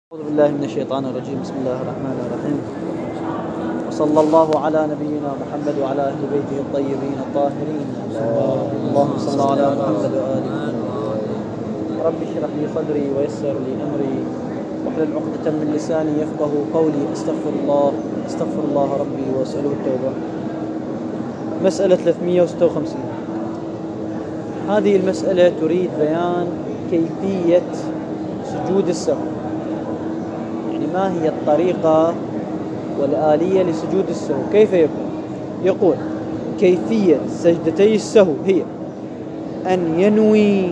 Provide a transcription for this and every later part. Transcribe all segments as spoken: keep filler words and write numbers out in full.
أعوذ بالله من الشيطان الرجيم. بسم الله الرحمن الرحيم، وصلى الله على نبينا محمد وعلى أهل بيته الطيبين الطاهرين. اللهم صل على محمد وآل محمد. رب اشرح لي صدري ويسر لي أمري واحلل عقدة من لساني يفقه قولي. استغفر الله استغفر الله ربي وأسأله التوبة. مسألة ثلاثمئة وستة وخمسين. هذه المسألة تريد بيان كيفية سجود السهو، ما هي الطريقة والآلية لسجود السهو؟ كيف يكون؟ يقول كيفية سجدتي السهو هي أن ينوي.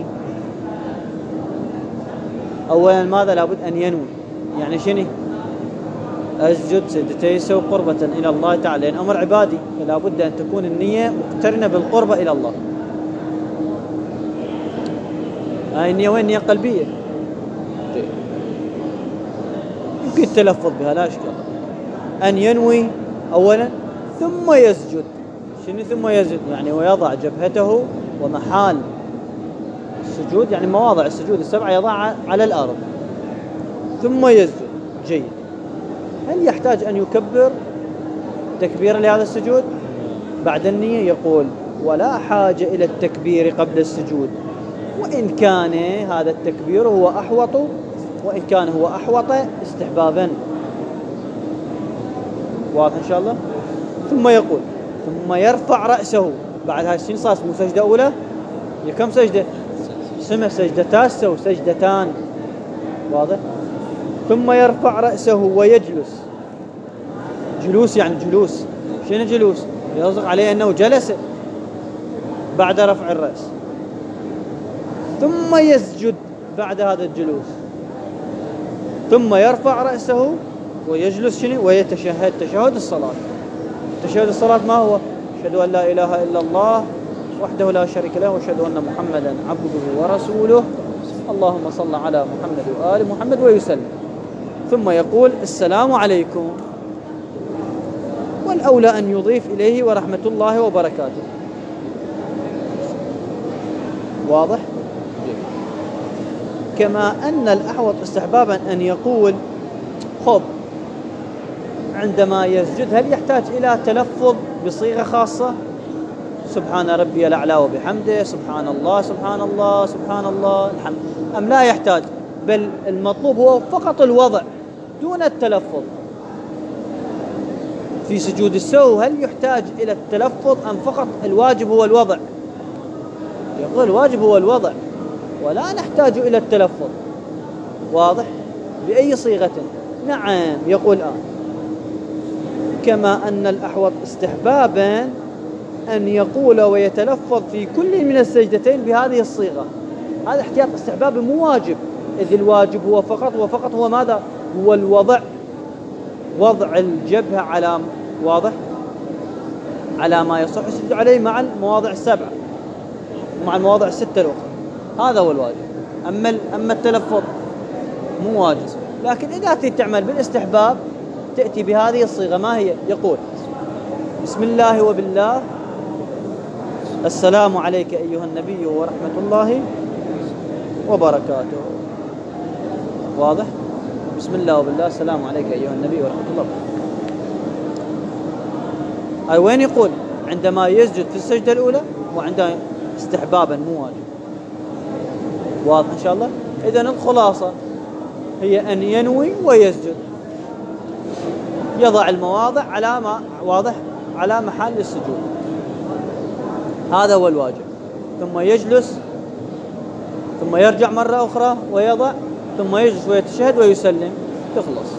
أولا ماذا لابد أن ينوي؟ يعني شنو؟ أسجد سجدتي السهو قربة إلى الله تعالى، لأن أمر عبادي، فلا بد أن تكون النية مقترنة بالقربة إلى الله. هاي النية وين؟ نية قلبية، يمكن التلفظ بها لا إشكال. أن ينوي أولا ثم يسجد. شنو ثم يسجد؟ يعني ويضع جبهته ومحال السجود، يعني مواضع السجود السبعة يضعها على الأرض ثم يسجد. جيد. هل يحتاج أن يكبر تكبيرا لهذا السجود بعد النية؟ يقول ولا حاجة إلى التكبير قبل السجود، وإن كان هذا التكبير هو أحوط وإن كان هو أحوط استحبابا. واضح إن شاء الله. ثم يقول ثم يرفع رأسه. بعد هاي السين صار مو سجدة أولى، هي كم سجدة؟ سمع سجدتان سو سجدتان. واضح. ثم يرفع رأسه ويجلس. جلوس يعني جلوس. شنو جلوس؟ يصدق عليه أنه جلس بعد رفع الرأس. ثم يسجد بعد هذا الجلوس. ثم يرفع رأسه ويجلس شنو؟ ويتشهد تشهد الصلاة. تشهد الصلاة ما هو؟ أشهد أن لا إله إلا الله وحده لا شريك له وأشهد أن محمدا عبده ورسوله اللهم صل على محمد وآل محمد ويسلم. ثم يقول السلام عليكم، والأولى أن يضيف إليه ورحمة الله وبركاته. واضح؟ كما أن الأحوط استحبابا أن يقول خب عندما يسجد هل يحتاج إلى تلفظ بصيغة خاصة؟ سبحان ربي الأعلى وبحمده، سبحان الله سبحان الله سبحان الله الحمد، أم لا يحتاج؟ بل المطلوب هو فقط الوضع دون التلفظ. في سجود السهو هل يحتاج إلى التلفظ أم فقط الواجب هو الوضع؟ يقول الواجب هو الوضع ولا نحتاج إلى التلفظ. واضح؟ بأي صيغة؟ نعم. يقول الآن كما أن الأحوط استحبابا أن يقول ويتلفظ في كل من السجدتين بهذه الصيغة. هذا احتياط استحبابي مو واجب، إذ الواجب هو فقط وفقط هو ماذا؟ هو الوضع، وضع الجبهة على واضح على ما يصح السجود عليه مع المواضع السبعة مع المواضع الستة الأخرى. هذا هو الواجب. أما أما التلفظ مو واجب، لكن إذا تريد تعمل بالاستحباب تأتي بهذه الصيغة. ما هي؟ يقول بسم الله وبالله، السلام عليك أيها النبي ورحمة الله وبركاته. واضح؟ بسم الله وبالله السلام عليك أيها النبي ورحمة الله وبركاته. أي وين يقول؟ عندما يسجد في السجدة الأولى وعندما استحبابا مو واجب. واضح إن شاء الله. إذن الخلاصة هي أن ينوي ويسجد، يضع المواضع على ما واضح على محل السجود. هذا هو الواجب. ثم يجلس ثم يرجع مرة أخرى ويضع ثم يجلس ويتشهد ويسلم، تخلص.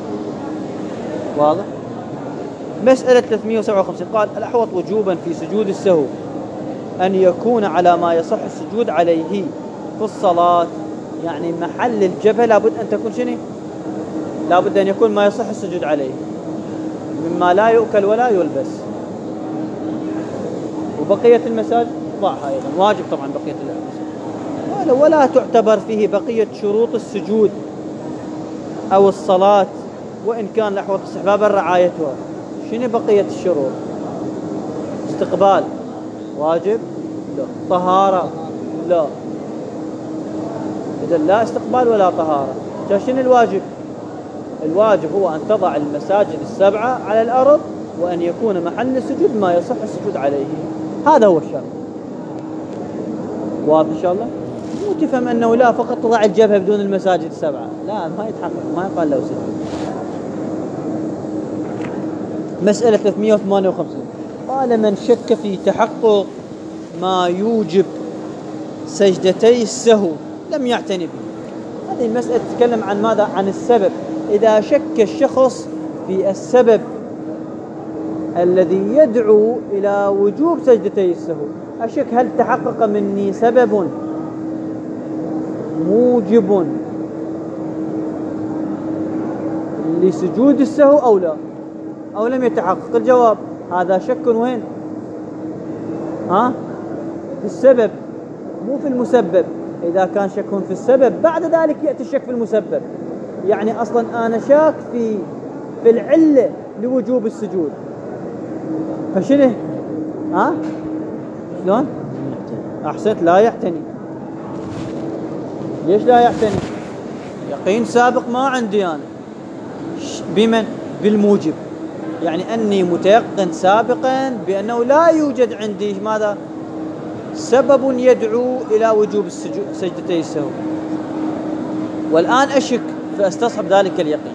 واضح. مسألة ثلاثمئة وسبعة وخمسين. قال الأحوط وجوبا في سجود السهو أن يكون على ما يصح السجود عليه في الصلاة، يعني محل الجبهة لابد أن تكون شنو؟ لابد أن يكون ما يصح السجود عليه مما لا يؤكل ولا يلبس. وبقية المساجد ضعها أيضا واجب طبعا بقية المساجد، ولا تعتبر فيه بقية شروط السجود أو الصلاة، وإن كان الأحوط استحبابا رعايتها. شنو بقية الشروط؟ استقبال واجب؟ لا. طهارة؟ لا. إذا لا استقبال ولا طهارة. شنو الواجب؟ الواجب هو أن تضع المساجد السبعة على الأرض، وأن يكون محل السجود ما يصح السجود عليه. هذا هو الشرط. واضح إن شاء الله؟ مو تفهم أنه لا فقط تضع الجبهة بدون المساجد السبعة، لا ما يتحقق، ما يقال له سجود. مسألة ثلاثمئة وثمانية وخمسين، قال من شك في تحقق ما يوجب سجدتي السهو لم يعتني به. هذه المسألة تتكلم عن ماذا؟ عن السبب. إذا شك الشخص في السبب الذي يدعو إلى وجوب سجدتي السهو، أشك هل تحقق مني سبب موجب لسجود السهو أو لا، أو لم يتحقق. الجواب هذا شك وين؟ ها؟ في السبب مو في المسبب. إذا كان شك في السبب بعد ذلك يأتي الشك في المسبب. يعني أصلا أنا شاك في في العلة لوجوب السجود، فشنه؟ ها؟ شلون؟ أحسنت، لا يعتني. ليش لا يعتني؟ يقين سابق ما عندي أنا. بمن؟ بالموجب. يعني أني متيقن سابقا بأنه لا يوجد عندي ماذا؟ سبب يدعو إلى وجوب السجود سجدتي السهو، والآن أشك فأستصحب ذلك اليقين.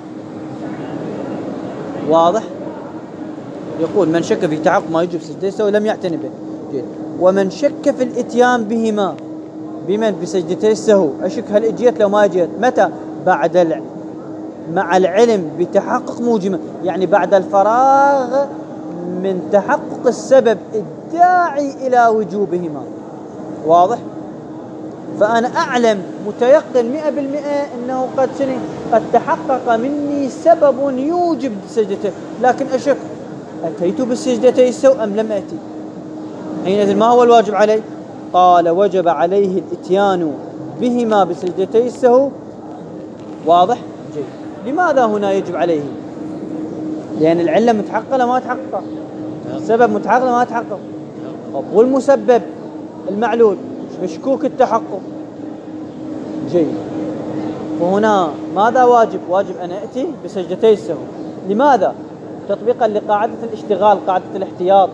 واضح؟ يقول من شك في تحقق ما يوجب سجدتي السهو لم يعتني به. جيد. ومن شك في الاتيان بهما، بمن؟ بسجدتي السهو، أشك هل اجيت لو ما اجيت. متى؟ بعد الع... مع العلم بتحقق موجبه، يعني بعد الفراغ من تحقق السبب الداعي إلى وجوبهما. واضح؟ فأنا أعلم متيقن مئة بالمئة أنه قد شنو؟ قد تحقق مني سبب يوجب سجدته، لكن أشك أتيت بالسجدتي السهو أم لم أتي. حينئذ ما هو الواجب عليه؟ قال وجب عليه الاتيان بهما بسجدتي السهو. واضح؟ جيد. لماذا هنا يجب عليه؟ لأن العلة متحققة لما تحقق، السبب متحقق لما تحقق، والمسبب المعلول مشكوك التحقق. جيد. وهنا ماذا واجب؟ واجب أن أتي بسجدتي السهو. لماذا؟ تطبيقا لقاعدة الاشتغال، قاعدة الاحتياط،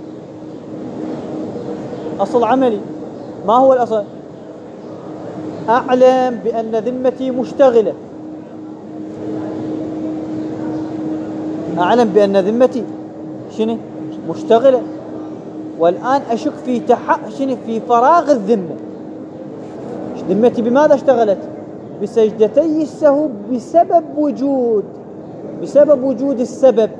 أصل عملي. ما هو الأصل؟ أعلم بأن ذمتي مشتغلة، أعلم بأن ذمتي شنو؟ مشتغلة، والآن أشك في تحقق شنو؟ في فراغ الذمة. ذمتي بماذا اشتغلت؟ بسجدتي السهو بسبب وجود بسبب وجود السبب.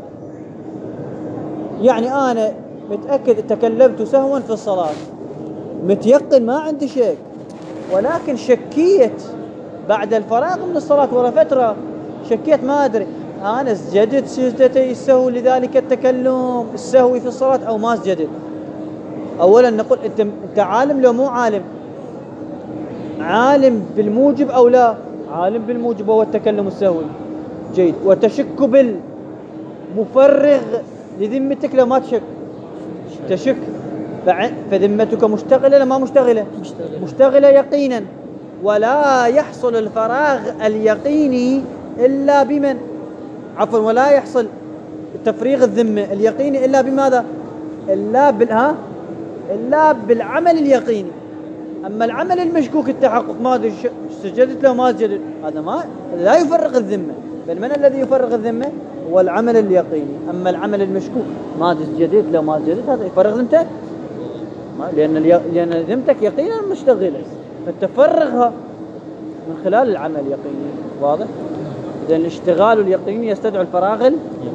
يعني أنا متأكد تكلمت سهوا في الصلاة، متيقن ما عندي شك، ولكن شكيت بعد الفراغ من الصلاة ورا فترة، شكيت ما أدري أنا سجدت سجدتي السهو لذلك التكلم السهوي في الصلاة أو ما سجدت. أولا نقول أنت أنت عالم لو مو عالم؟ عالم بالموجب أو لا؟ عالم بالموجب هو التكلم السهوي. جيد. وتشك بالمفرغ لذمتك لو ما تشك؟ تشك. فذمتك مشتغلة لما مشتغلة؟ مشتغلة, مشتغلة يقينا. ولا يحصل الفراغ اليقيني إلا بمن؟ عفوا ولا يحصل تفريغ الذمة اليقيني إلا بماذا؟ إلا بالها إلا بالعمل اليقيني. أما العمل المشكوك التحقق ما أدري سجدت له ما سجدت، هذا ما لا يفرغ الذمة. بل من الذي يفرغ الذمة؟ هو العمل اليقيني. أما العمل المشكوك ما أدري سجدت له ما سجدت، هذا يفرغ ذمتك، لأن لأن ذمتك يقينا مشتغلة، فتفرغها من خلال العمل اليقيني. واضح؟ إذن الاشتغال اليقيني يستدعي الفراغ اليقيني.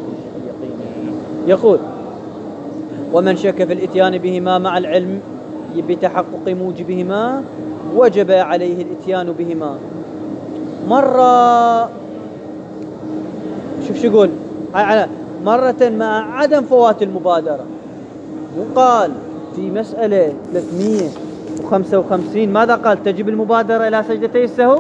يقول ومن شك في الاتيان بهما مع العلم بتحقق موجبهما وجب عليه الاتيان بهما. مرة شوف شو يقول على مرة مع عدم فوات المبادرة. وقال في مسألة ثلاثمئة وخمسة وخمسين ماذا قال؟ تجب المبادرة إلى سجدتي السهو،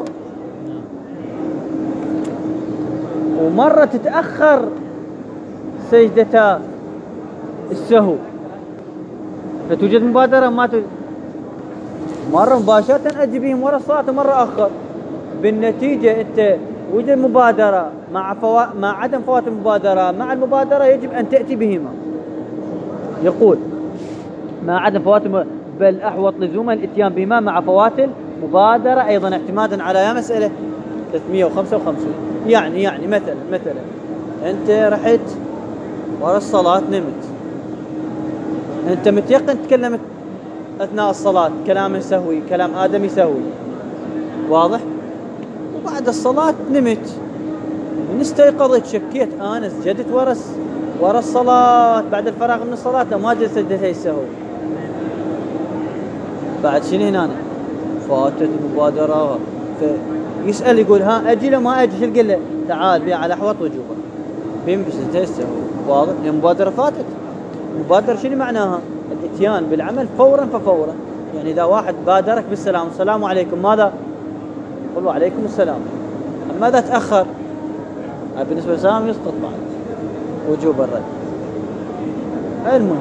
ومرة تتأخر سجدتا السهو فتوجد مبادرة ما توجد. مرة مباشرة أجي بهم ورا الصلاة، مرة أخر. بالنتيجة أنت وجد المبادرة مع فوا... مع عدم فوات المبادرة، مع المبادرة يجب أن تأتي بهما. يقول مع عدم فوات الم... بل أحوط لزوما الاتيان بهما مع فوات المبادرة أيضا، اعتمادا على يا مسألة ثلاثمئة وخمسة وخمسين. يعني يعني مثلا مثلا أنت رحت ورا الصلاة نمت، أنت متيقن تكلمت أثناء الصلاة كلام سهوي، كلام آدمي سهوي، واضح؟ وبعد الصلاة نمت، من استيقظت شكيت أنا سجدت ورا ورا الصلاة بعد الفراغ من الصلاة ما جلست سجدتي السهو، بعد شنو هنا فاتت المبادرة. فيسأل يقول ها أجي له ما أجي، شو قل له؟ تعال بي على أحوط وجوبه بين بسجدتي السهو، واضح؟ المبادرة فاتت. المبادرة شنو معناها؟ الاتيان بالعمل فورا ففورا. يعني إذا واحد بادرك بالسلام، السلام عليكم، ماذا؟ قل وعليكم السلام. ماذا تأخر؟ بالنسبة للسلام يسقط بعد وجوب الرد. المهم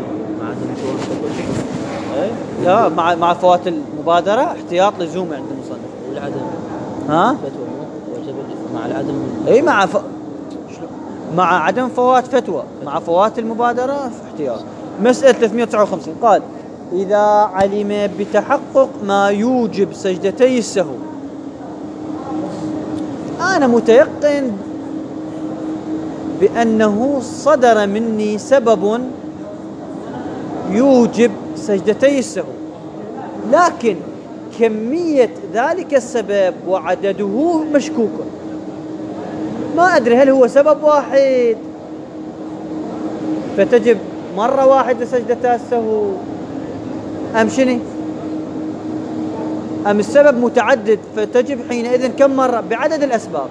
اي لا مع مع فوات المبادرة احتياط لزوم عند المصنف. والعدم ها؟ مع العدم اي مع ف... مع عدم فوات فتوى، مع فوات المبادرة احتياط. مسألة ثلاثمئة وتسعة وخمسين قال إذا علم بتحقق ما يوجب سجدتي السهو. أنا متيقن بأنه صدر مني سبب يوجب سجدتي السهو، لكن كمية ذلك السبب وعدده مشكوك. ما أدري هل هو سبب واحد فتجب مرة واحدة سجدتا السهو أم شنو؟ أم السبب متعدد فتجب حينئذ كم مرة بعدد الأسباب؟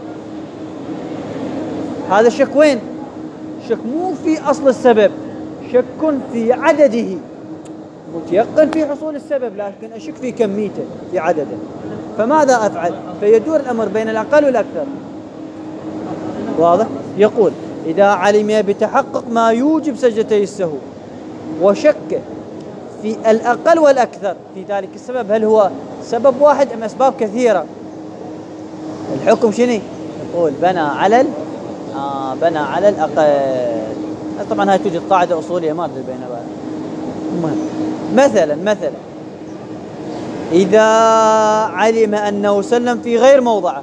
هذا الشك وين؟ شك مو في أصل السبب، شك في عدده. متيقن في حصول السبب لكن أشك في كميته في عدده، فماذا أفعل؟ فيدور الأمر بين الأقل والأكثر، واضح؟ يقول إذا علم بتحقق ما يوجب سجدتي السهو وشك في الأقل والأكثر في ذلك السبب، هل هو سبب واحد أم أسباب كثيرة؟ الحكم شنو؟ يقول بنى على ال... آه بنى على الأقل. طبعا هاي توجد قاعدة أصولية ما أدري بينها بعد. المهم مثلا مثلا إذا علم أنه سلم في غير موضعه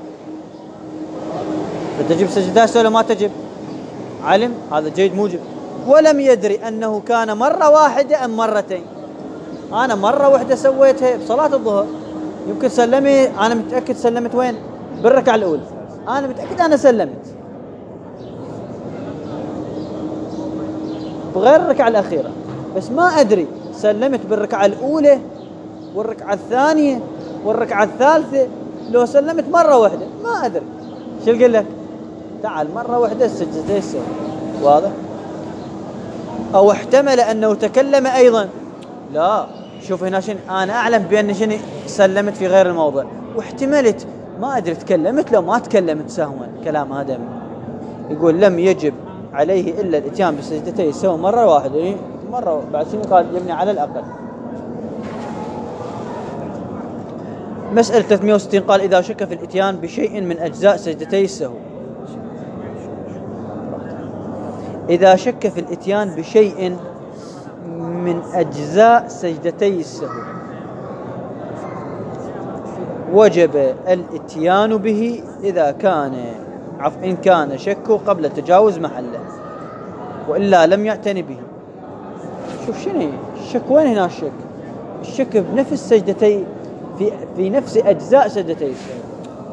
فتجب سجدتها السهو ولا ما تجب؟ علم هذا جيد موجب، ولم يدري أنه كان مرة واحدة أم مرتين. أنا مرة واحدة سويتها بصلاة الظهر، يمكن سلمي أنا متأكد سلمت وين؟ بالركعة الأولى، أنا متأكد أنا سلمت بغير الركعة الأخيرة، بس ما أدري سلمت بالركعة الأولى والركعة الثانية والركعة الثالثة. لو سلمت مرة واحدة ما أدري شو أقول لك؟ تعال مرة واحدة سجدتي السهو، واضح؟ أو احتمل أنه تكلم أيضا، لا شوف هنا شن أنا أعلم بأن شنو سلمت في غير الموضع، واحتملت ما أدري تكلمت لو ما تكلمت سهوا كلام آدم. يقول لم يجب عليه إلا الاتيان بسجدتي السهو مرة واحدة، يعني مرة بعد شنو قال يبني على الأقل. مسألة ثلاثمئة وستين قال إذا شك في الاتيان بشيء من أجزاء سجدتي السهو، إذا شك في الاتيان بشيء من أجزاء سجدتي السهو وجب الاتيان به إذا كان عف إن كان شكه قبل تجاوز محله، وإلا لم يعتني به. شوف شنو الشك وين هنا؟ الشك الشك بنفس سجدتي في في نفس أجزاء سجدتي السهو.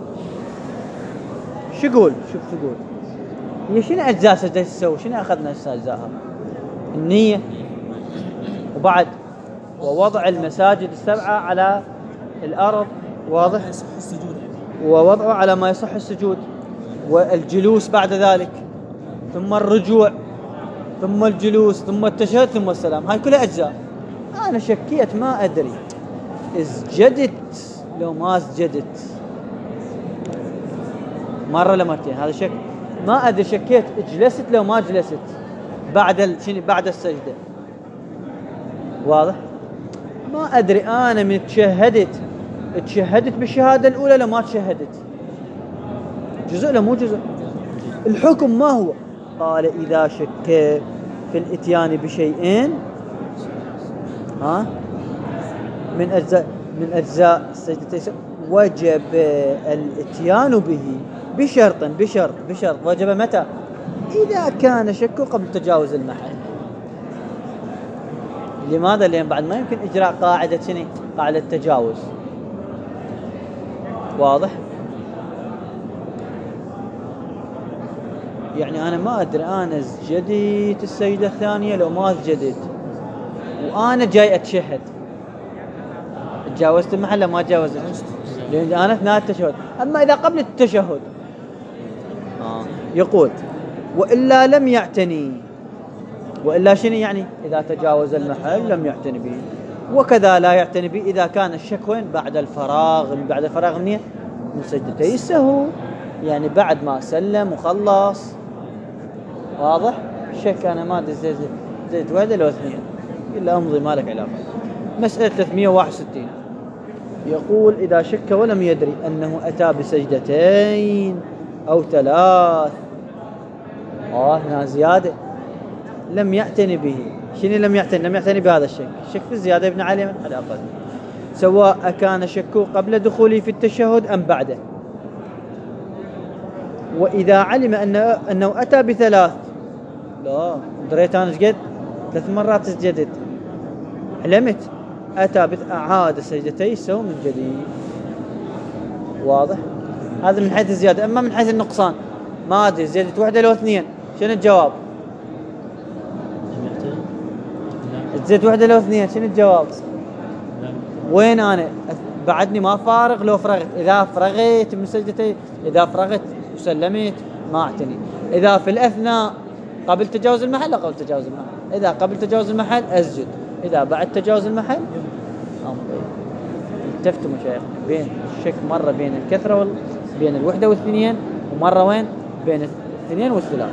شو يقول؟ شوف شو يقول، هي شنو أجزاء سجدتي السهو؟ شنو أخذنا أجزاءها؟ النية، وبعد ووضع المساجد السبعة على الأرض، واضح؟ ووضعه على ما يصح السجود، والجلوس بعد ذلك، ثم الرجوع، ثم الجلوس، ثم التشهد، ثم السلام. هاي كلها أجزاء. أنا شكيت ما أدري اسجدت لو ما سجدت مرة لمرتين، هذا شك. ما أدري شكيت جلست لو ما جلست بعد شنو بعد السجدة، واضح؟ ما أدري أنا من تشهدت تشهدت بالشهادة الأولى لو ما تشهدت، جزء لا مو جزء. الحكم ما هو؟ قال إذا شك في الإتيان بشيئين ها من أجزاء من أجزاء السجدتين وجب الإتيان به بشرط بشرط بشرط وجب متى؟ إذا كان شك قبل تجاوز المحل. لماذا؟ لأن بعد ما يمكن إجراء قاعدة شنو؟ قاعدة التجاوز. واضح؟ يعني أنا ما أدري أنا سجدت السجدة الثانية لو ما سجدت وأنا جاي أتشهد، تجاوزت المحل ما تجاوزت؟ لأن أنا أثناء التشهد. أما إذا قبل التشهد آه. يقول وإلا لم يعتني. وإلا شنو يعني؟ إذا تجاوز المحل لم يعتني به. وكذا لا يعتني به إذا كان الشك وين؟ بعد الفراغ. بعد الفراغ منين؟ من سجدتي السهو، يعني بعد ما سلم وخلص. واضح؟ الشك أنا ما أدري زدت واحدة لو اثنين إلا أمضي ما لك علاقة. مسألة ثلاثمئة وواحد وستين يقول إذا شك ولم يدري أنه أتى بسجدتين أو ثلاث آه هنا زيادة لم يعتني به. شنو لم يعتني؟ لم يعتني بهذا الشك. الشك في الزيادة ابن علي من على الأقل، سواء كان شكه قبل دخوله في التشهد أم بعده. وإذا علم أنه, أنه أتى بثلاث، لا دريت أنا سجد ثلاث مرات سجدت علمت أتى بأعاد سجدتي السهو من جديد. واضح؟ هذا من حيث الزيادة. أما من حيث النقصان ما أدري زيادة واحدة لو اثنين شنو الجواب؟ زيادة واحدة لو اثنين شنو الجواب؟ وين أنا بعدني ما فارغ لو فرغت. إذا فرغت من سجدتي، إذا فرغت وسلمت ما اعتني. إذا في الأثناء قبل تجاوز المحل قبل تجاوز المحل، إذا قبل تجاوز المحل أسجد، إذا بعد تجاوز المحل أمضي. التفتوا مشايخ بين الشك مرة بين الكثرة وال... بين الوحدة والاثنين، ومرة وين؟ بين الاثنين والثلاث.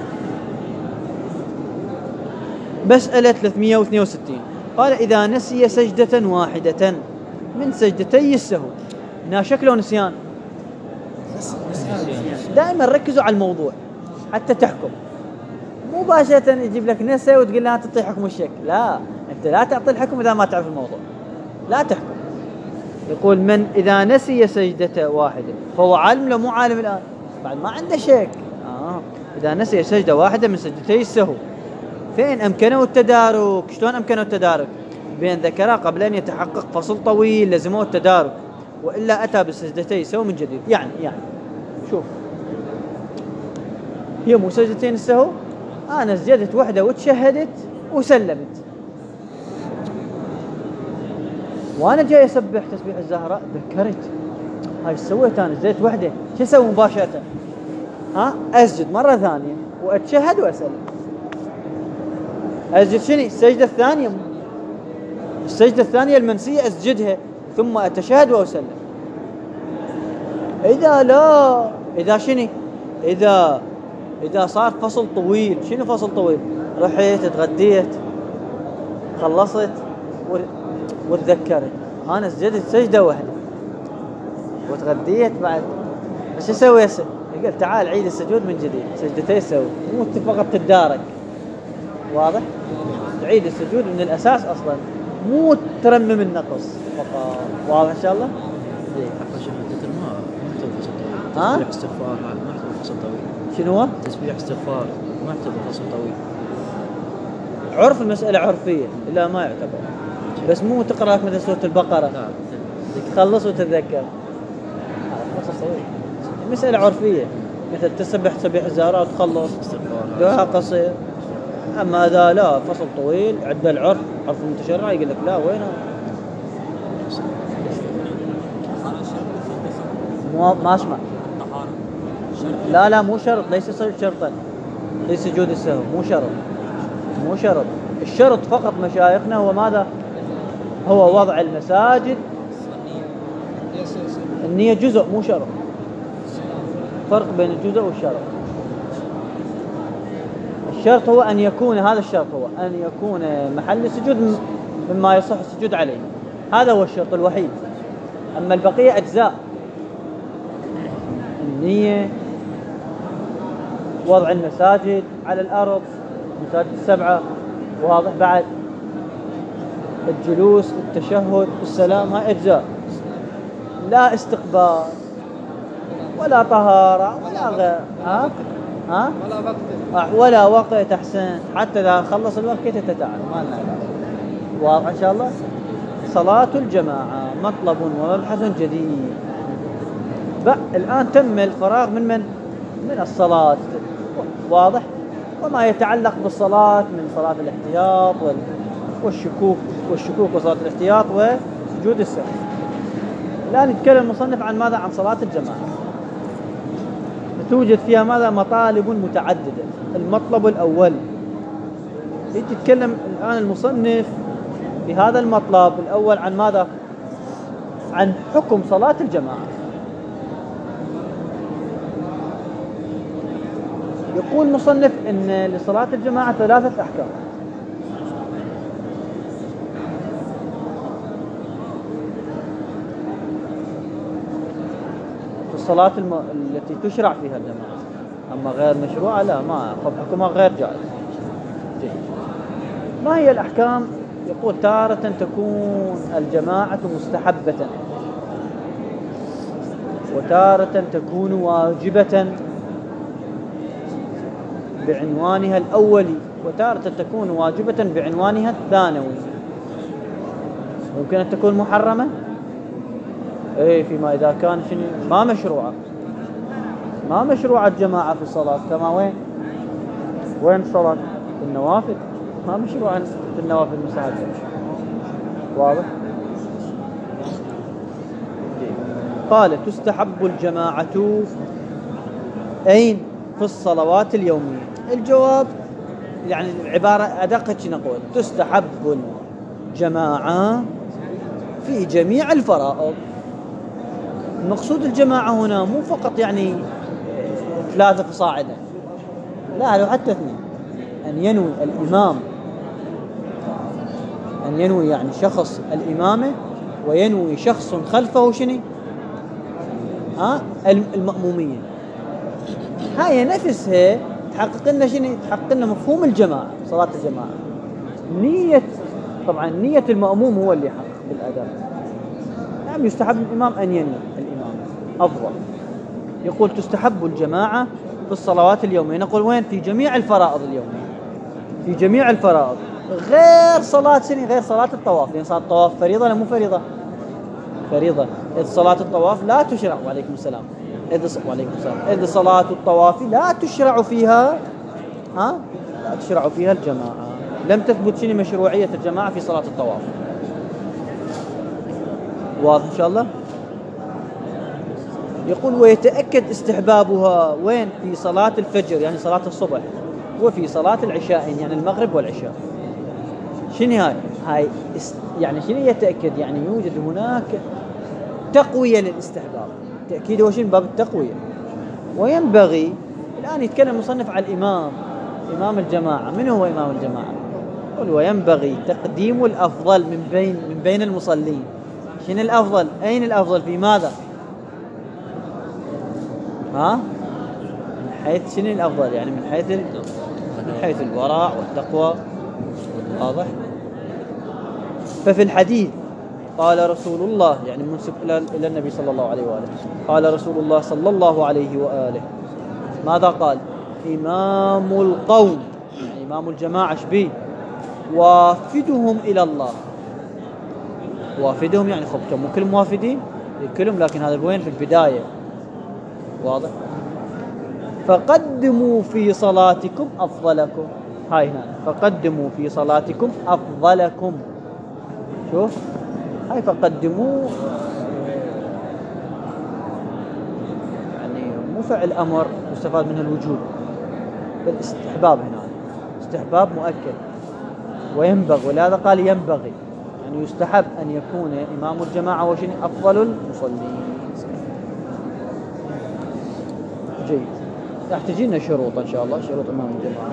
مسألة ثلاثمئة واثنين وستين قال إذا نسي سجدة واحدة من سجدتي السهو. هنا شك لو نسيان؟ دائما ركزوا على الموضوع حتى تحكم. مباشرة يجيب لك نسي وتقول لها تعطي حكم الشك. لا، أنت لا تعطي الحكم إذا ما تعرف الموضوع، لا تحكم. يقول من إذا نسي سجدة واحدة فهو عالم لو مو عالم الآن؟ بعد ما عنده شك. آه. إذا نسي سجدة واحدة من سجدتي السهو فين أمكنه التدارك؟ شلون أمكنه التدارك؟ بين ذكرها قبل أن يتحقق فصل طويل لزمه التدارك، وإلا أتى بسجدتي السهو من جديد. يعني يعني شوف، هي مو سجدتين السهو، أنا سجدت واحدة وتشهدت وسلمت، وأنا جاي أسبح تسبيح الزهراء ذكرت هاي ايش سويت أنا؟ سجدت واحدة، شو أسوي مباشرة؟ ها أسجد مرة ثانية وأتشهد وأسلم. أسجد شنو؟ السجدة الثانية، السجدة الثانية المنسية أسجدها ثم أتشهد وأسلم. إذا لا، إذا شنو؟ إذا إذا صار فصل طويل. شنو فصل طويل؟ رحت تغديت خلصت وتذكرت أنا سجدت سجدة واحدة وتغديت بعد، ايش اسوي هسه؟ يقول تعال عيد السجود من جديد، سجدتين سوي، مو فقط تتدارك. واضح؟ تعيد السجود من الأساس أصلا، مو ترمم النقص فقط. واضح إن شاء الله؟ إيه. ما ما يحتاج فصل طويل. ها؟ تسبيح استغفار هذا ما يحتاج فصل طويل. شنو هو؟ تسبيح استغفار ما يحتاج فصل طويل. عرف المسألة عرفية، لا ما يعتبر. بس مو تقرأ مثل سورة البقرة لا تخلص وتتذكر، فصل طويل. مسألة عرفية، مثل تسبح تسبيح الزهراء وتخلص دعاء قصير. أما إذا لا فصل طويل عند العرف، عرف المتشرع يقول لك لا وينه ما اسمع. لا لا مو شرط، ليس شرطا لسجود السهو، مو شرط مو شرط. الشرط فقط مشايخنا هو ماذا؟ هو وضع المساجد. النية جزء مو شرط، فرق بين الجزء والشرط. الشرط هو أن يكون، هذا الشرط هو أن يكون محل السجود مما يصح السجود عليه، هذا هو الشرط الوحيد. أما البقية أجزاء، النية وضع المساجد على الأرض، المساجد السبعة، واضح. بعد الجلوس، التشهد، السلام، هاي أجزاء. لا استقبال ولا طهارة ولا غير، ها ها ولا وقت آه، ولا وقت. أحسن، حتى إذا خلص الوقت كيف تتعب، ما لنا علاقة. واضح إن شاء الله. صلاة الجماعة مطلب ومبحث جديد. بقى الآن تم الفراغ من من من الصلاة، واضح، وما يتعلق بالصلاة من صلاة الاحتياط وال... والشكوك والشكوك وصلاة الاحتياط وسجود السهو. الآن يتكلم المصنف عن ماذا؟ عن صلاة الجماعة. توجد فيها ماذا؟ مطالب متعددة. المطلب الأول يتكلم الآن المصنف بهذا المطلب الأول عن ماذا؟ عن حكم صلاة الجماعة. يقول المصنف إن لصلاة الجماعة ثلاثة أحكام. في الصلاة الم... التي تشرع فيها الجماعة، أما غير مشروعة لا، ما حكمها غير جائز. جيد. ما هي الأحكام؟ يقول تارة تكون الجماعة مستحبة، وتارة تكون واجبة بعنوانها الأولي، وتارة تكون واجبة بعنوانها الثانوي. ممكن أن تكون محرمة، إيه، فيما إذا كان شنو ما مشروعة، ما مشروعة الجماعة في الصلاة. كما وين وين الصلاة في النوافل، ما مشروعة في النوافل المستحبة، واضح. قال تستحب الجماعة أين؟ في الصلوات اليومية. الجواب يعني عبارة أدق شي نقول، تستحب الجماعة في جميع الفرائض. المقصود الجماعة هنا مو فقط يعني ثلاثة فصاعدا، لا، لو حتى اثنين. أن ينوي الإمام، أن ينوي يعني شخص الإمامة، وينوي شخص خلفه شنو؟ ها المأمومية. هاي نفسها تحقق لنا شنو؟ تحقق لنا مفهوم الجماعة، صلاة الجماعة. نية، طبعا نية المأموم هو اللي يحقق بالأداء. نعم، يستحب الإمام أن ينوي الإمام أفضل. يقول تستحب الجماعة في الصلوات اليومية. نقول وين؟ في جميع الفرائض اليومية، في جميع الفرائض، غير صلاة سنة، غير صلاة الطواف، لأن صلاة الطواف فريضة ولا مو فريضة؟ فريضة. إذ صلاة الطواف لا تشرع، وعليكم السلام، إذ وعليكم السلام إذ صلاة الطواف لا تشرع فيها، ها لا تشرع فيها الجماعة. لم تثبت شنو مشروعية الجماعة في صلاة الطواف. واضح إن شاء الله. يقول ويتأكد استحبابها وين؟ في صلاة الفجر يعني صلاة الصبح، وفي صلاة العشاء يعني المغرب والعشاء. شنو هاي؟ هاي يعني شنو يتأكد؟ يعني يوجد هناك تقوية للاستحباب. تأكيد هو شنو؟ باب التقوية. وينبغي الآن يتكلم المصنف على الإمام، إمام الجماعة. من هو إمام الجماعة؟ يقول وينبغي تقديم الأفضل من بين من بين المصلين. شنو الأفضل؟ أين الأفضل؟ في ماذا؟ ها؟ من حيث شنو الأفضل؟ يعني من حيث ال... من حيث الورع والتقوى، واضح. ففي الحديث قال رسول الله، يعني منسب إلى النبي صلى الله عليه وآله، قال رسول الله صلى الله عليه وآله ماذا قال؟ إمام القوم، يعني إمام الجماعة شبيه، وافدهم إلى الله. وافدهم يعني خبتهم مو كلهم وافدين كلهم، لكن هذا وين؟ في البداية، واضح. فقدموا في صلاتكم أفضلكم. هاي هنا فقدموا في صلاتكم أفضلكم. شوف هاي فقدموا يعني مو فعل أمر يستفاد منه الوجوب، بل استحباب. هنا استحباب مؤكد. وينبغي، ولهذا قال ينبغي، يعني يستحب أن يكون إمام الجماعة وشنو؟ أفضل المصلين. جيد. راح تجينا شروط إن شاء الله، شروط إمام الجماعة.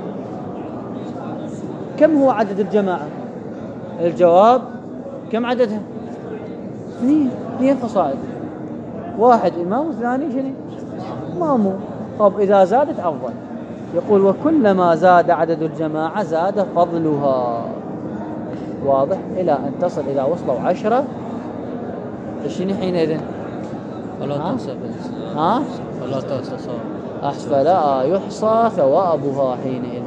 كم هو عدد الجماعة؟ الجواب كم عددها؟ اثنين، اثنين فصائل، واحد إمام والثاني شنو؟ ماموم. طب إذا زادت أفضل. يقول وكلما زاد عدد الجماعة زاد فضلها. واضح؟ إلى أن تصل إذا وصلوا عشرة فشنو حينئذ؟ فلا تحصى ها؟ فلا تحصى فلا يحصى ثوابها حينئذ.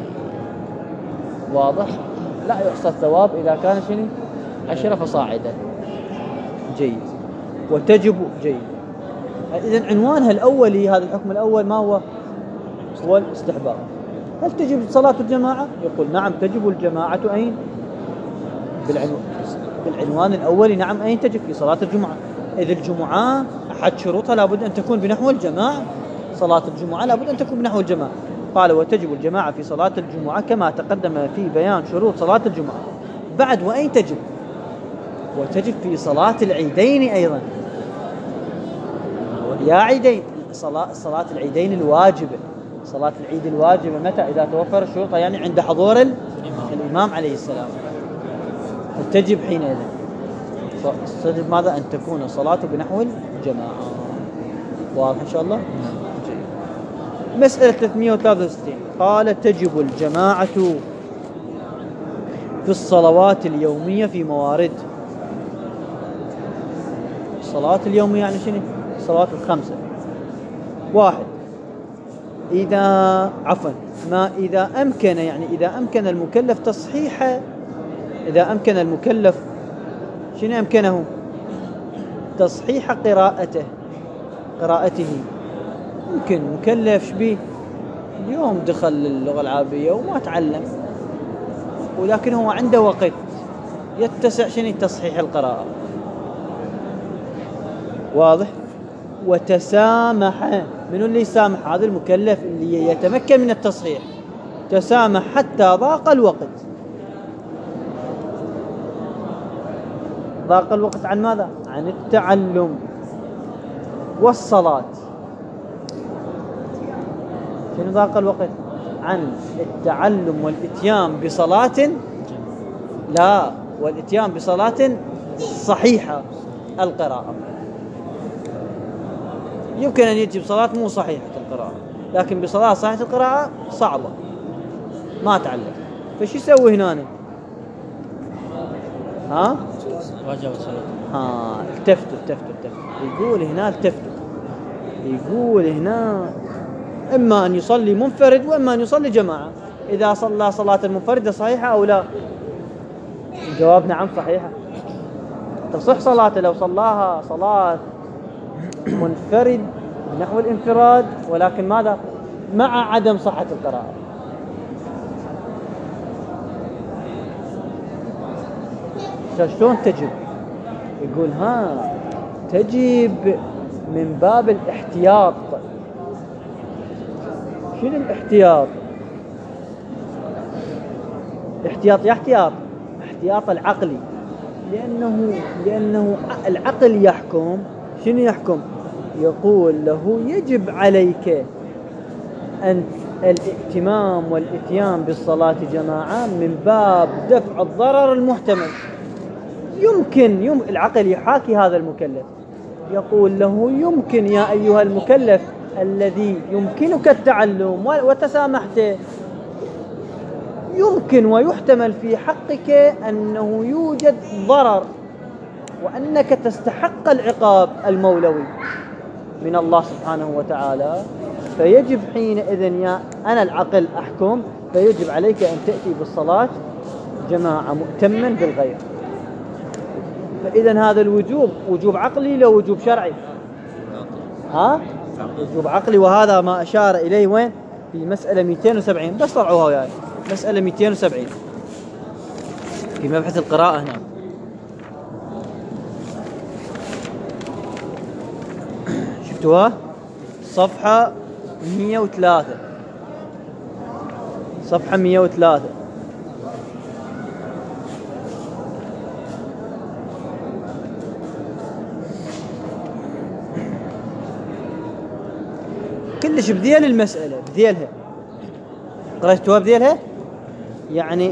واضح؟ لا يحصى الثواب إذا كان شنو؟ عشرة فصاعدا. جيد. وتجب جيد. إذن عنوانها الأولي هذا الحكم الأول ما هو؟ هو الاستحباب. هل تجب صلاة الجماعة؟ يقول نعم تجب الجماعة. أين؟ بالعنوان بالعنوان الأولي. نعم أين تجب؟ في صلاة الجمعة. إذ الجمعة أحد شروطها لابد أن تكون بنحو الجماعة. صلاة الجمعة لابد أن تكون بنحو الجماعة. قال وتجب الجماعة في صلاة الجمعة كما تقدم في بيان شروط صلاة الجمعة. بعد وأين تجب؟ وتجب في صلاة العيدين أيضا. يا عيدين صلاة صلاة العيدين الواجبة. صلاة العيد الواجبة متى؟ إذا توفر الشروط يعني عند حضور الإمام عليه السلام تجب حينئذ. تجب ماذا؟ أن تكون الصلاة بنحو الجماعة. واضح إن شاء الله؟ مسألة ثلاثمئة وثلاثة وستين قال تجب الجماعة في الصلوات اليومية في موارد. الصلاة اليومية يعني شنو؟ الصلوات الخمسة. واحد إذا عفوا ما إذا أمكن يعني إذا أمكن المكلف تصحيح إذا أمكن المكلف شنو أمكنه؟ تصحيح قراءته قراءته. يمكن مكلف شبيه اليوم دخل اللغة العربية وما تعلم ولكن هو عنده وقت يتسع شنو تصحيح القراءة. واضح؟ وتسامح. من اللي يسامح؟ هذا المكلف اللي يتمكن من التصحيح. تسامح حتى ضاق الوقت. ضاق الوقت عن ماذا؟ عن التعلم والصلاة. شنو ضاق الوقت؟ عن التعلم والاتيان بصلاة لا والاتيان بصلاة صحيحة القراءة. يمكن أن يجي بصلاة مو صحيحة القراءة لكن بصلاة صحيحة القراءة صعبة ما تعلم. فش يسوي هنا؟ ها؟ واجب الصلاة. ها التفتوا التفتوا التفتوا. يقول هنا التفتوا. يقول هنا إما أن يصلي منفرد وإما أن يصلي جماعة. إذا صلى صلاة المنفردة صحيحة أو لا؟ الجواب نعم صحيحة. تصح صلاته لو صلاها صلاة منفرد نحو الانفراد ولكن ماذا؟ مع عدم صحة القراءة. شلون تجب؟ يقول ها تجب من باب الاحتياط. شنو الاحتياط؟ احتياط يا احتياط احتياط العقلي. لأنه لأنه العقل يحكم. شنو يحكم؟ يقول له يجب عليك أن الائتمام والاتيان بالصلاة جماعة من باب دفع الضرر المحتمل. يمكن يم العقل يحاكي هذا المكلف يقول له يمكن يا أيها المكلف الذي يمكنك التعلم وتسامحت يمكن ويحتمل في حقك أنه يوجد ضرر وأنك تستحق العقاب المولوي من الله سبحانه وتعالى. فيجب حينئذ يا أنا العقل أحكم فيجب عليك أن تأتي بالصلاة جماعة مؤتما بالغير. فإذا هذا الوجوب وجوب عقلي لو وجوب شرعي؟ ها؟ وجوب عقلي. وهذا ما أشار إليه وين؟ في مسألة مئتين وسبعين. بس طلعوها وياي مسألة مئتين وسبعين في مبحث القراءة هنا. شفتوها؟ صفحة مئة وثلاثة صفحة مئة وثلاثة. كلش بذيل المسألة بذيلها. قرأتوها بذيلها؟ يعني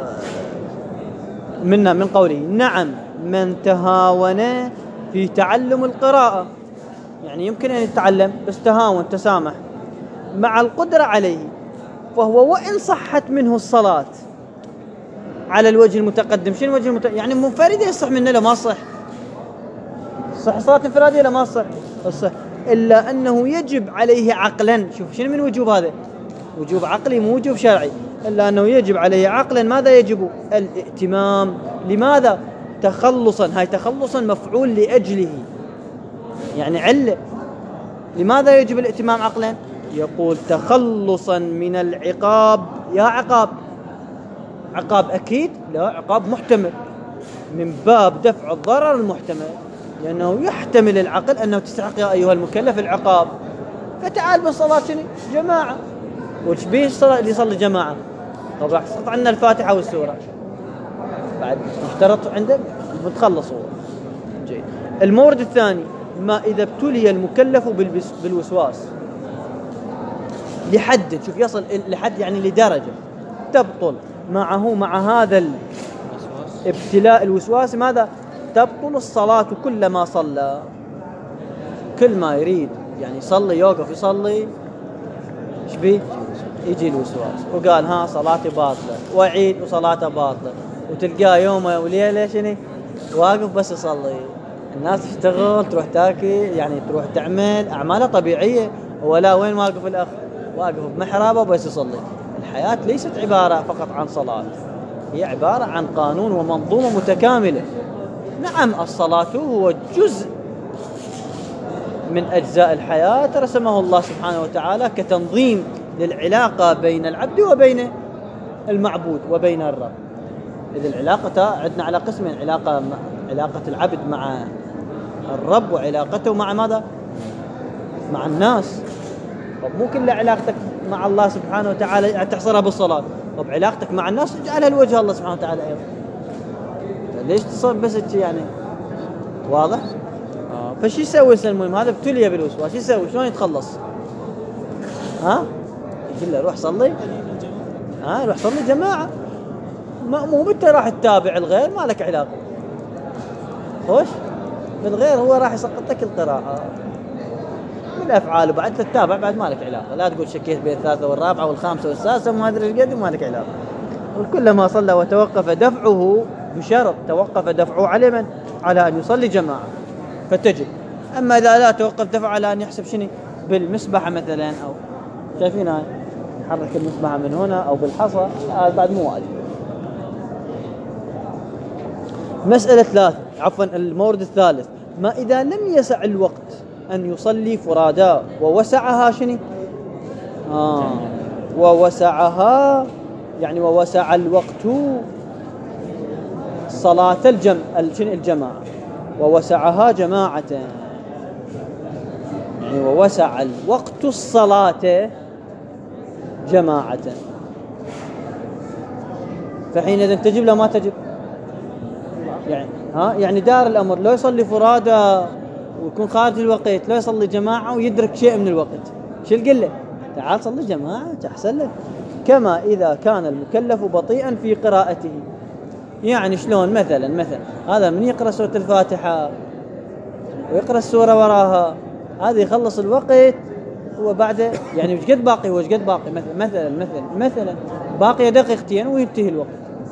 منا من قوله نعم من تهاون في تعلم القراءة يعني يمكن أن يتعلم بس تهاون تسامح مع القدرة عليه، فهو وإن صحت منه الصلاة على الوجه المتقدم. شنو الوجه المتقدم؟ يعني منفردة يصح منه لا ما صح؟ صح صلاة انفرادية لا ما صح؟ صح، إلا أنه يجب عليه عقلا. شوف شنو من وجوب هذا؟ وجوب عقلي مو وجوب شرعي. إلا أنه يجب عليه عقلا. ماذا يجب؟ الائتمام. لماذا؟ تخلصا. هاي تخلصا مفعول لأجله، يعني علة. لماذا يجب الائتمام عقلا؟ يقول تخلصا من العقاب. يا عقاب، عقاب أكيد؟ لا، عقاب محتمل، من باب دفع الضرر المحتمل، لأنه يحتمل العقل أنه تستحق يا أيها المكلف العقاب. فتعال بالصلاة شنو؟ جماعة. وش بيه الصلاة اللي يصلي جماعة؟ طب راح تسقط عنا الفاتحة والسورة بعد، مشترط عندك بتخلص هو. جيد. المورد الثاني، ما إذا ابتلي المكلف بالوسواس لحد، شوف يصل لحد يعني لدرجة تبطل معه مع هذا الابتلاء الوسواس ماذا؟ تبطل الصلاة كلما صلى. كل ما يريد يعني يصلي يوقف يصلي، ايش بيه؟ يجي الوسواس وقال ها صلاتي باطلة، وعيد وصلاته باطلة، وتلقاه يومه وليلة شنو واقف بس يصلي. الناس تشتغل تروح تاكل يعني تروح تعمل أعمالها طبيعية، ولا وين واقف الأخ؟ واقف بمحرابه بس يصلي. الحياة ليست عبارة فقط عن صلاة، هي عبارة عن قانون ومنظومة متكاملة. نعم الصلاة هو جزء من أجزاء الحياة رسمه الله سبحانه وتعالى كتنظيم للعلاقة بين العبد وبين المعبود وبين الرب. إذا العلاقة عندنا على قسمين، علاقة علاقة العبد مع الرب وعلاقته مع ماذا؟ مع الناس. طب مو كل علاقتك مع الله سبحانه وتعالى تحصرها بالصلاة، طب علاقتك مع الناس اجعلها لوجه الله سبحانه وتعالى أيضا. ليش تصير بس يعني؟ واضح؟ آه. فشي يسوي المهم هذا ابتلي بالوسواس، شو يسوي؟ شلون يتخلص؟ ها؟ يقول له روح صلي، ها روح صلي جماعة، مو انت راح تتابع الغير، ما لك علاقة. خوش بالغير هو راح يسقط لك القراءة والأفعال، وبعد تتابع بعد ما لك علاقة. لا تقول شكيت بين الثالثة والرابعة والخامسة والسادسة وما أدري ايش قد، وما لك علاقة. وكلما صلى وتوقف دفعه، بشرط توقف دفعه على من؟ على أن يصلي جماعة فتجب. أما إذا لا توقف دفعه على أن يحسب شنو بالمسبحة مثلا، أو شايفين هاي يحرك المسبحة من هنا أو بالحصى، هذا بعد مو واجب. مسألة ثلاث عفوا المورد الثالث، ما إذا لم يسع الوقت أن يصلي فرادا ووسعها شنو؟ آه ووسعها يعني ووسع الوقت صلاة الجم شنو الجماعة، ووسعها جماعة، يعني ووسع الوقت الصلاة جماعة، فحينئذ تجب لا ما تجب؟ يعني ها يعني دار الأمر لو يصلي فرادا ويكون خارج الوقت، لا يصلي جماعة ويدرك شيء من الوقت، شو القلة؟ تعال صلي جماعة أحسن لك. كما إذا كان المكلف بطيئا في قراءته، يعني شلون؟ مثلا مثلا هذا من يقرأ سورة الفاتحة ويقرأ السورة وراها، هذا يخلص الوقت وبعد يعني وش قد باقي؟ وش قد باقي؟ مثلا مثلا مثلا مثلا باقي دقيقتين وينتهي الوقت.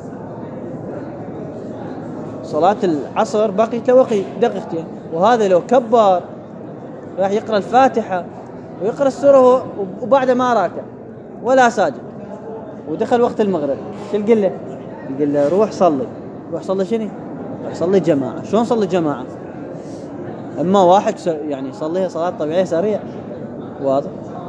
صلاة العصر باقي توقي دقيقتين، وهذا لو كبر راح يقرأ الفاتحة ويقرأ السورة وبعد ما راكع ولا ساجد ودخل وقت المغرب، شو القله؟ القله روح صلي، روح صلي شنو؟ روح صلي جماعة. شلون صلي جماعة؟ اما واحد يعني يصليها صلاة طبيعية سريع، واضح؟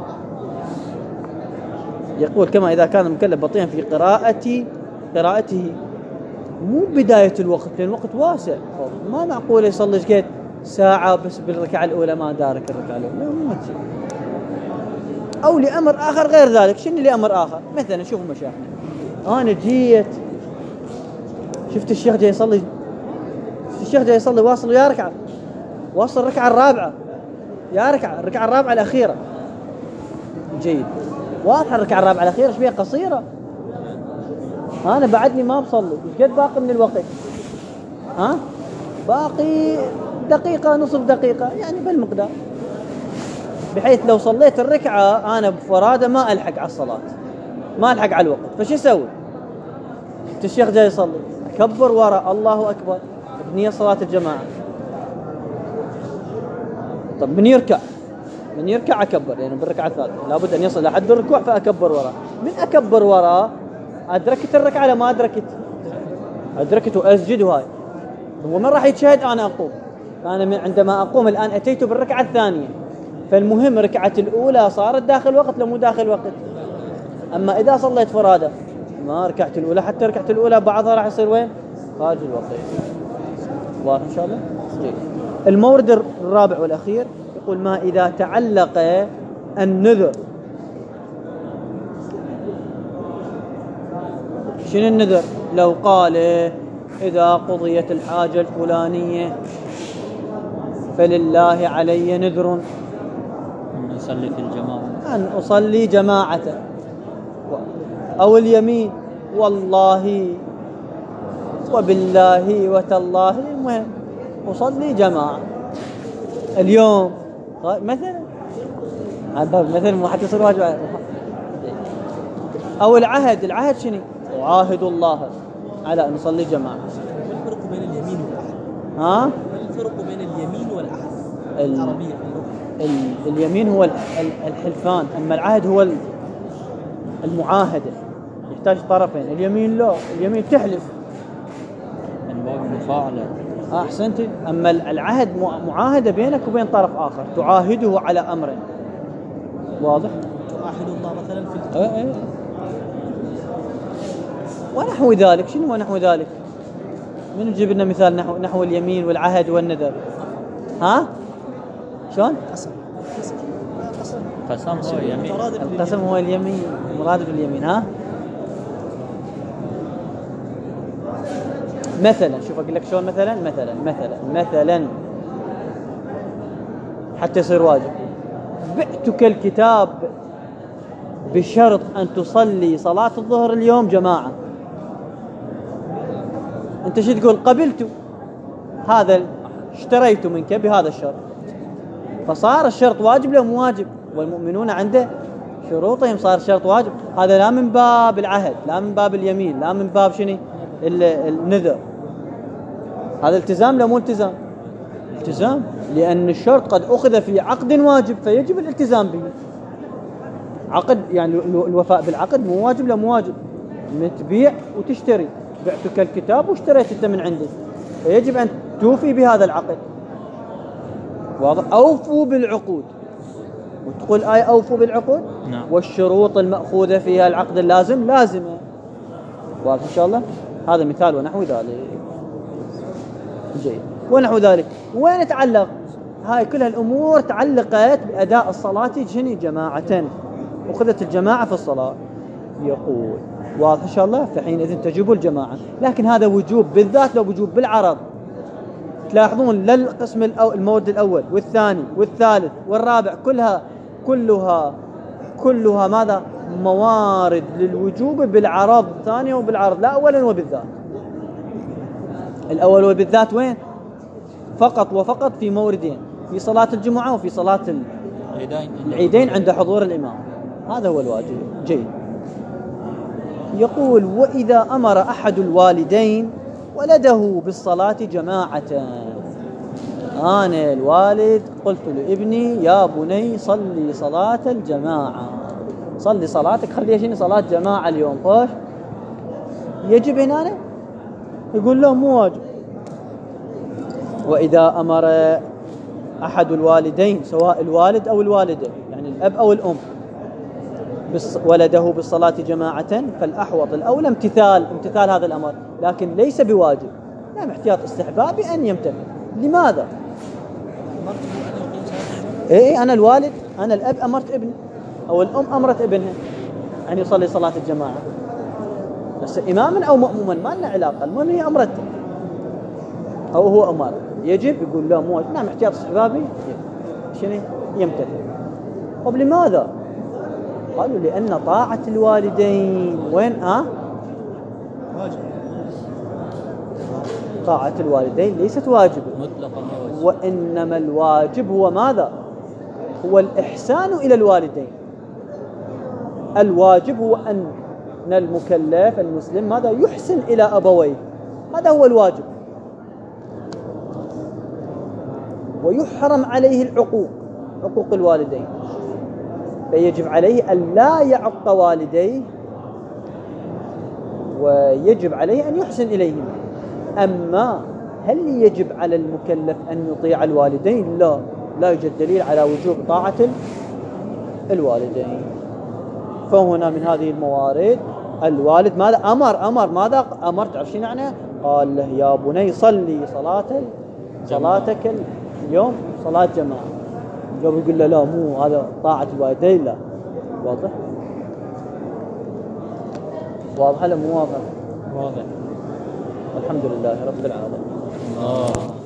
يقول كما إذا كان المكلف بطيئا في قراءة قراءته، مو بداية الوقت لأن الوقت واسع، ما معقول يصلي قد ساعة بس بالركعة الأولى ما دارك الركعة الأولى، ما تصير. أو لأمر آخر غير ذلك. شنو لأمر آخر؟ مثلا شوفوا مشايخنا، أنا جيت شفت الشيخ جاي يصلي، الشيخ جاي يصلي واصل يا ركعة، واصل الركعة الرابعة يا ركعة، الركعة الرابعة الأخيرة. جيد، واضحة الركعة الرابعة الأخيرة شوية قصيرة، أنا بعدني ما بصلي، إيش قد باقي من الوقت؟ ها؟ باقي دقيقة، نصف دقيقة، يعني بالمقدار. بحيث لو صليت الركعة أنا بفرادة ما ألحق على الصلاة، ما ألحق على الوقت، فش يسوي؟ شفت الشيخ جاي يصلي أكبر وراء الله أكبر بنية صلاة الجماعة. طب من يركع من يركع أكبر لأنه يعني بالركعة الثالثة لابد أن يصل لحد الركوع فأكبر وراء. من أكبر وراء أدركت الركعة لما أدركت أدركت وأسجد. وهاي هو من راح يتشهد أنا أقوم. أنا عندما أقوم الآن أتيت بالركعة الثانية، فالمهم ركعة الأولى صارت داخل وقت لو مو داخل وقت. أما إذا صليت فرادة ما ركعت الأولى حتى ركعت الأولى بعضها راح يصير وين؟ خارج الوقت. واضح إن شاء الله؟ جيد. المورد الرابع والأخير يقول ما إذا تعلق النذر. شنو النذر؟ لو قال إذا قضيت الحاجة الفلانية فلله علي نذر أن أصلي في الجماعة أن أصلي جماعة، أو اليمين والله وبالله وتالله المهم أصلي جماعة اليوم مثلا. مثلا مو حتى يصير واجب. أو العهد. العهد شنو؟ أعاهد الله على أن نصلي جماعة. ما الفرق بين اليمين والعهد؟ ها؟ ما الفرق بين اليمين والعهد؟ ال... العربية ال... اليمين هو الحلفان، أما العهد هو المعاهدة، يحتاج طرفين. اليمين لا، اليمين تحلف من باب المفاعلة. أحسنتي. أما العهد معاهدة بينك وبين طرف آخر تعاهده على أمر. واضح؟ تعاهد الله مثلا في ايه ايه. ونحو ذلك. شنو هو نحو ذلك؟ من يجيب لنا مثال نحو نحو اليمين والعهد والنذر؟ ها؟ شلون؟ قسم قسم قسم هو يمين. القسم هو اليمين، مرادف اليمين. ها؟ مثلا شوف أقول لك شلون. مثلا مثلا مثلا مثلا حتى يصير واجب. بعتك الكتاب بشرط أن تصلي صلاة الظهر اليوم جماعة. أنت شو تقول؟ قبلت هذا، اشتريت منك بهذا الشرط، فصار الشرط واجب لو مو واجب؟ والمؤمنون عنده شروطهم، صار الشرط واجب. هذا لا من باب العهد، لا من باب اليمين، لا من باب شنو النذر. هذا التزام لا مو التزام؟ التزام، لأن الشرط قد أخذ في عقد واجب فيجب الالتزام به. عقد يعني الوفاء بالعقد مو واجب لا مو واجب؟ من تبيع وتشتري، بعتك الكتاب واشتريت انت من عندي، فيجب أن توفي بهذا العقد. واضح؟ أوفوا بالعقود. وتقول آية أوفوا بالعقود. نعم. والشروط المأخوذة فيها العقد اللازم لازمة. واضح إن شاء الله؟ هذا مثال ونحو ذلك. جيد. ونحو ذلك وين يتعلق؟ هاي كل هالأمور تعلقت بأداء الصلاة شنو؟ جماعة. أخذت الجماعة في الصلاة. يقول واضح إن شاء الله؟ فحينئذ تجب الجماعة. لكن هذا وجوب بالذات، لو وجوب بالعرض. تلاحظون للقسم المورد الأول والثاني والثالث والرابع كلها كلها كلها ماذا؟ موارد للوجوب بالعرض. ثانية وبالعرض، لا أولا وبالذات. الأول وبالذات وين؟ فقط وفقط في موردين، في صلاة الجمعة وفي صلاة العيدين عند حضور الإمام. هذا هو الواجب. جيد. يقول وإذا أمر أحد الوالدين ولده بالصلاة جماعة. أنا الوالد قلت لابني يا بني صلي صلاة الجماعة، صلي صلاتك، خليها شنو صلاة جماعة اليوم. خوش يجب هنا؟ يقول له مو واجب. وإذا أمر أحد الوالدين سواء الوالد أو الوالدة يعني الأب أو الأم ولده بالصلاة جماعة فالأحوط الأولى امتثال امتثال هذا الأمر، لكن ليس بواجب. نعم احتياط استحبابي أن يمتثل. لماذا؟ إيه أنا الوالد، أنا الأب أمرت ابني أو الأم أمرت ابنها أن يصلي صلاة الجماعة، بس إماما أو مأموما ما لنا علاقة، المهم هي أمرته أو هو أمر يجب. يقول لا مو. نعم احتياط استحبابي شنو؟ يمتثل. طب لماذا؟ قالوا لأن طاعة الوالدين وين؟ ها؟ واجب. طاعة الوالدين ليست واجبة مطلقا، وإنما الواجب هو ماذا؟ هو الإحسان إلى الوالدين. الواجب هو أن المكلف المسلم ماذا يحسن إلى أبويه، هذا هو الواجب. ويحرم عليه العقوق، عقوق الوالدين، فيجب عليه أن لا يعق والديه، ويجب عليه أن يحسن إليهما. أما هل يجب على المكلف أن يطيع الوالدين؟ لا، لا يوجد دليل على وجوب طاعة الوالدين. فهنا من هذه الموارد الوالد ماذا أمر أمر ماذا أمر تعرف شو معنى؟ قال له يا بني صلي صلاة صلاتك اليوم صلاة جماعة. قبل يقول له لا، مو هذا طاعة الوالدين، لا. واضح؟ واضح ولا مو واضح؟ واضح. الحمد لله رب العالمين. الله.